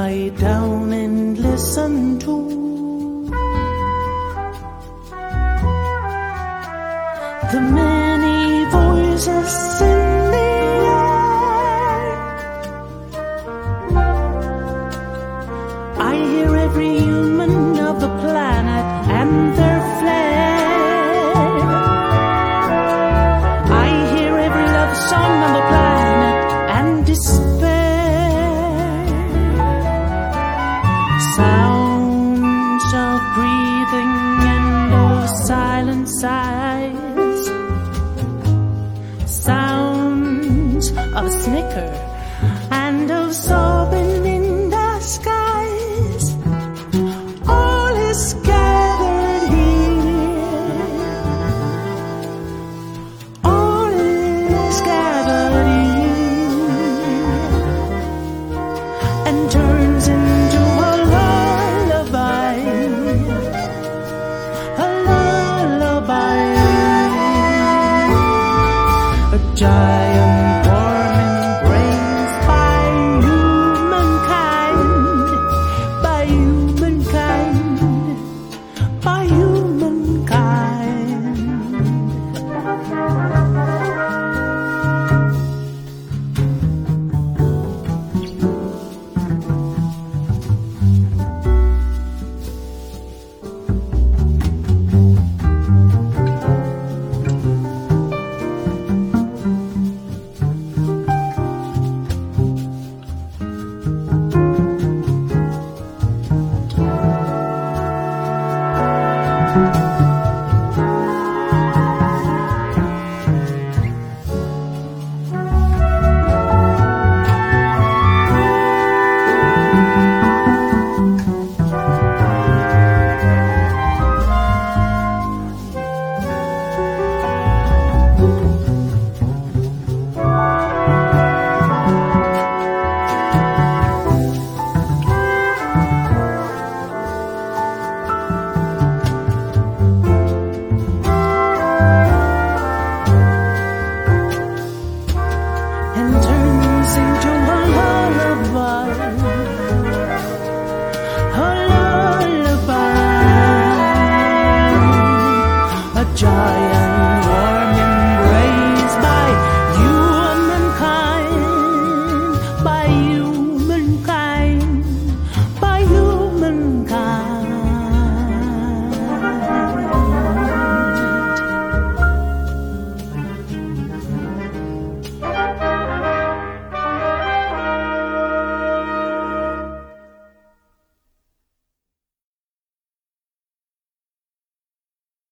lie down and listen to the many voices in the air. I hear every human of the planet and their flare. I hear every love song on the planet and despair. Sounds of breathing and of silent sighs. Sounds of a snicker and of sobbing in the skies. All is gathered here. All is gathered here and turns into a lullaby. A lullaby. A child